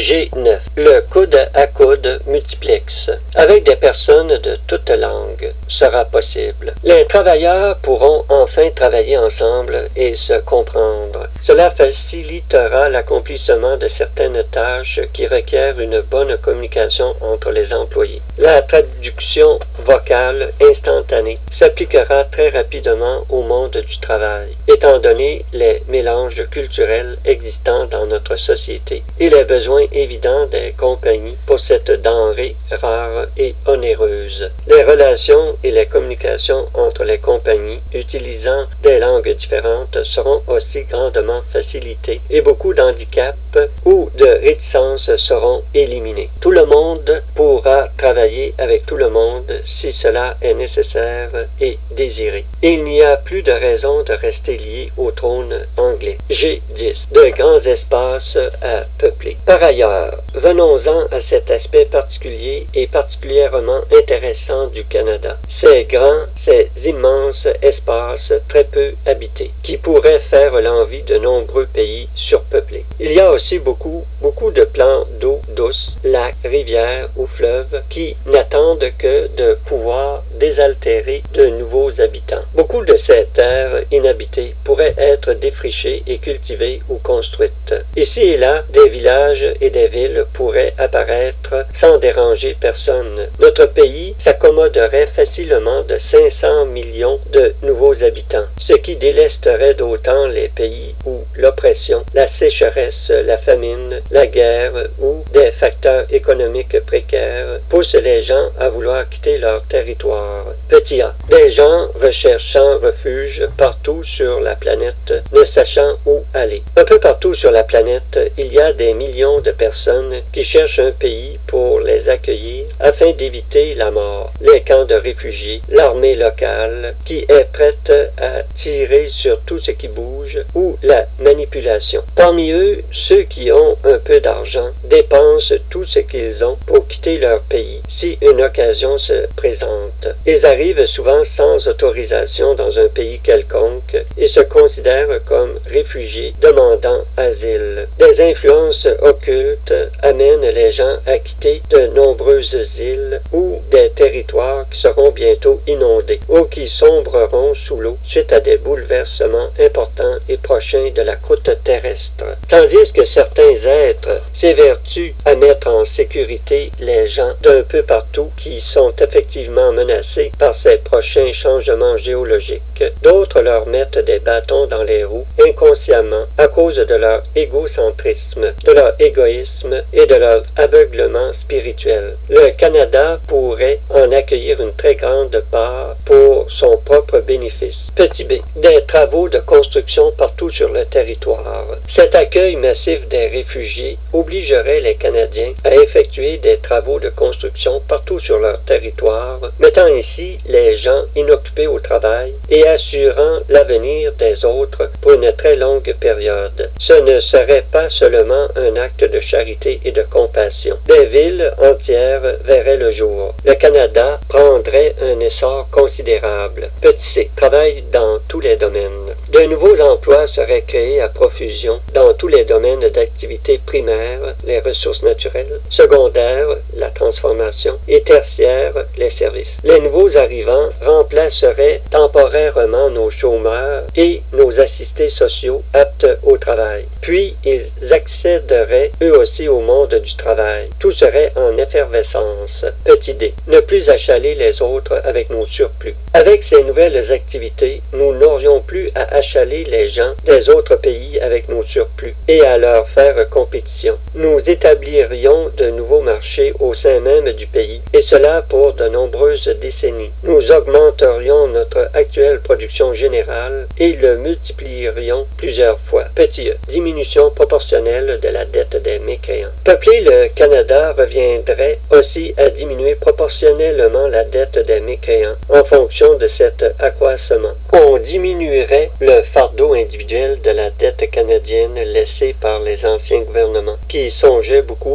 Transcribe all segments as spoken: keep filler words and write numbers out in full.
G neuf. Le coude à coude multiplex. Avec des personnes de toutes langues, sera possible. Les travailleurs pourront enfin travailler ensemble et se comprendre. Cela facilitera l'accomplissement de certaines tâches qui requièrent une bonne communication entre les employés. La traduction vocale instantanée s'appliquera très rapidement au monde du travail, étant donné les mélanges culturels existants dans notre société et les besoins évidents des compagnies pour cette denrée rare et onéreuse. Les relations et les communications entre les compagnies utilisant des langues différentes seront aussi grandement facilitées et beaucoup d'handicaps ou de réticences seront éliminés. Tout le monde pourra travailler avec tout le monde si cela est nécessaire et désiré. Il n'y a plus de raison de rester lié au trône anglais. G dix. De grands espaces à peupler. Par ailleurs, venons-en à cet aspect particulier et particulièrement intéressant du Canada. Ces grands, ces immenses espaces très peu habités, qui pourraient faire l'envie de nombreux pays surpeuplés. Il y a aussi beaucoup, beaucoup de plans d'eau douce, lacs, rivières ou fleuves qui n'attendent que de pouvoir désaltérer de nouveaux habitants. Beaucoup de ces terres inhabitées pourraient être défrichées et cultivées ou construites. Ici et là, des villages et des villes pourraient apparaître sans déranger personne. Notre pays s'accommoderait facilement de cinq cents millions de nouveaux habitants, ce qui délesterait d'autant les pays où l'oppression, la sécheresse, la famine, la guerre ou des facteurs économiques précaires poussent les gens à vouloir quitter leur territoire. Petit a. Des gens recherchant refuge partout sur la planète, ne sachant où aller. Un peu partout sur la planète, il y a des millions de personnes qui cherchent un pays pour les accueillir afin d'éviter la mort. Les camps de réfugiés, l'armée locale qui est prête à tirer sur tout ce qui bouge ou la manipulation. Parmi eux, ceux qui ont un peu d'argent dépensent tout ce qu'ils ont pour quitter leur pays si une occasion se présente. Ils arrivent souvent sans autorisation dans un pays quelconque et se considèrent comme réfugiés demandant asile. Des influences occultes amènent les gens à quitter de nombreuses îles ou des territoires qui seront bientôt inondés ou qui sombreront sous l'eau suite à des bouleversements importants et prochains de la croûte terrestre. Tandis que certains êtres s'évertuent à mettre en sécurité les gens d'un peu partout qui sont effectivement menacés par ces prochains changements géologiques, d'autres leur mettent des bâtons dans les roues inconsciemment à cause de leur égocentrisme, de leur égoïsme et de leur aveuglement spirituel. Le Canada pourrait en accueillir une très grande part pour son propre bénéfice. Petit b. Des travaux de construction partout sur le territoire. Cet accueil massif des réfugiés obligerait les Canadiens à effectuer des travaux de construction partout sur leur territoire, mettant ainsi les gens inoccupés au travail et assurant l'avenir des autres pour une très longue période. Ce ne serait pas seulement un acte de charité et de compassion. Des villes entières verraient le jour. Le Canada prendrait un essor considérable. Petit c. Travail dans tous les domaines. De nouveaux emplois seraient créés à profusion dans tous les domaines d'activité primaire, les ressources naturelles, secondaires, la transformation, et tertiaires, les services. Les nouveaux arrivants remplaceraient temporairement nos chômeurs et nos assistés sociaux aptes au travail. Puis, ils accéderaient eux aussi au monde du travail. Tout serait en effervescence. Petit d. Ne plus achaler les autres avec nos surplus. Avec ces nouvelles activités, nous n'aurions plus à achaler les gens des autres pays avec nos surplus et à leur faire compétition. Nous établirions de nouveaux marchés au sein même du pays, et cela pour de nombreuses décennies. Nous augmenterions notre actuelle production générale et le multiplierions plusieurs fois. Petit e. Diminution proportionnelle de la dette des mécréants. Peupler le Canada reviendrait aussi à diminuer proportionnellement la dette des mécréants en fonction de cet accroissement. On diminuerait le fardeau individuel de la dette canadienne laissée par les anciens gouvernements, qui songeaient beaucoup à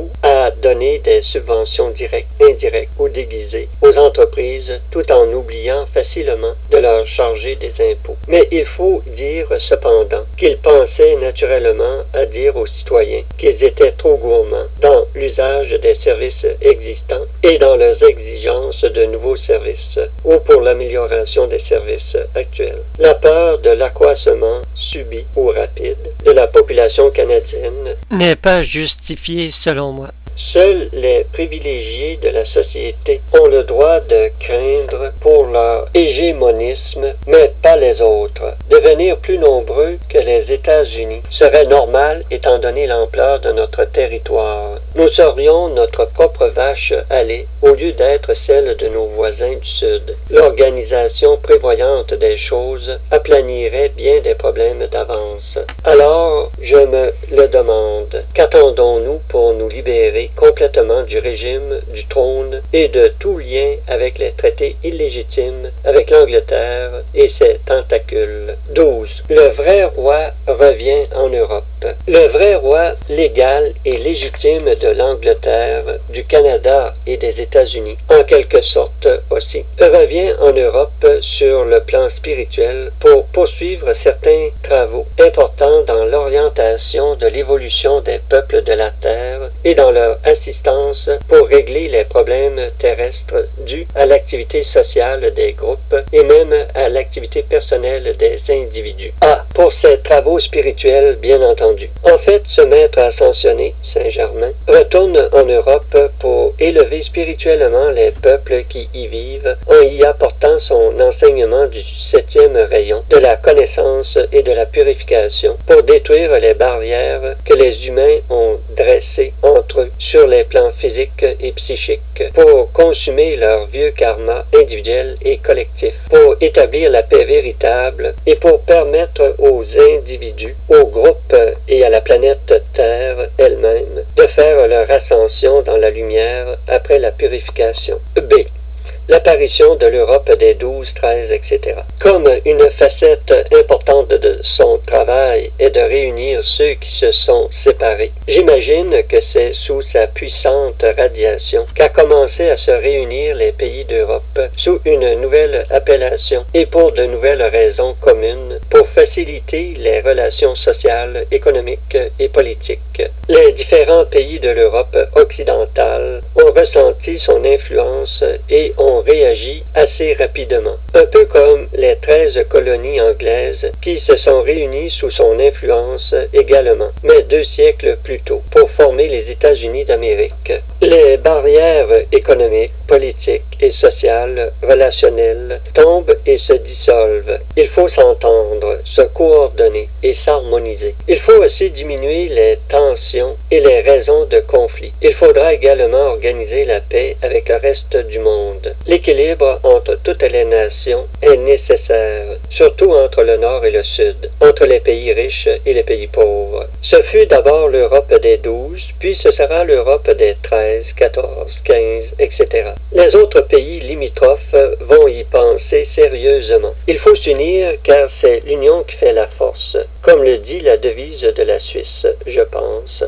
à donner des subventions directes, indirectes ou déguisées aux entreprises tout en oubliant facilement de leur charger des impôts. Mais il faut dire cependant qu'ils pensaient naturellement à dire aux citoyens qu'ils étaient trop gourmands dans l'usage des services existants et dans leurs exigences de nouveaux services ou pour l'amélioration des services actuels. La peur de l'accroissement subit ou rapide de la population canadienne n'est pas justifiée selon moi. Seuls les privilégiés de la société ont le droit de craindre pour leur hégémonisme, mais pas les autres. Devenir plus nombreux que les États-Unis serait normal étant donné l'ampleur de notre territoire. Nous serions notre propre vache à lait au lieu d'être celle de nos voisins du Sud. L'organisation prévoyante des choses aplanirait bien des problèmes d'avance. Alors, je me le demande, qu'attendons-nous pour nous libérer complètement du régime, du trône et de tout lien avec les traités illégitimes avec l'Angleterre et ses tentacules? douze. Le vrai roi revient en Europe. Le vrai roi légal et légitime de l'Angleterre, du Canada et des États-Unis, en quelque sorte aussi, revient en Europe sur le plan spirituel pour poursuivre certains travaux importants dans l'orientation de l'évolution des peuples de la Terre et dans leur assistance pour régler les problèmes terrestres dus à l'activité sociale des groupes et même à l'activité personnelle des individus. Ah, pour ces travaux spirituels, bien entendu. En fait, ce maître ascensionné, Saint-Germain, retourne en Europe pour élever spirituellement les peuples qui y vivent en y apportant son enseignement du septième rayon, de la connaissance et de la purification, pour détruire les barrières que les humains ont dressées entre eux sur les plans physiques et psychiques, pour consumer leur vieux karma individuel et collectif, pour établir la paix véritable et pour permettre aux individus, aux groupes et à la planète Terre elle-même de faire leur ascension dans la lumière après la purification. B. L'apparition de l'Europe des douze, treize, et cetera. Comme une facette importante de son travail est de réunir ceux qui se sont séparés, j'imagine que c'est sous sa puissante radiation qu'a commencé à se réunir les pays d'Europe sous une nouvelle appellation et pour de nouvelles raisons communes pour faciliter les relations sociales, économiques et politiques. Les différents pays de l'Europe occidentale ont ressenti son influence et ont réagi assez rapidement, un peu comme les treize colonies anglaises qui se sont réunies sous son influence également, mais deux siècles plus tôt, pour former les États-Unis d'Amérique. Les barrières économiques, politiques et sociales, relationnelles, tombent et se dissolvent. Il faut s'entendre, se coordonner et s'harmoniser. Il faut aussi diminuer les tensions et les raisons de conflit. Il faudra également organiser la paix avec le reste du monde. L'équilibre entre toutes les nations est nécessaire, surtout entre le Nord et le Sud, entre les pays riches et les pays pauvres. Ce fut d'abord l'Europe des douze, puis ce sera l'Europe des treize, quatorze, quinze, et cetera. Les autres pays limitrophes vont y penser sérieusement. Il faut s'unir car c'est l'union qui fait la force, comme le dit la devise de la Suisse, je pense.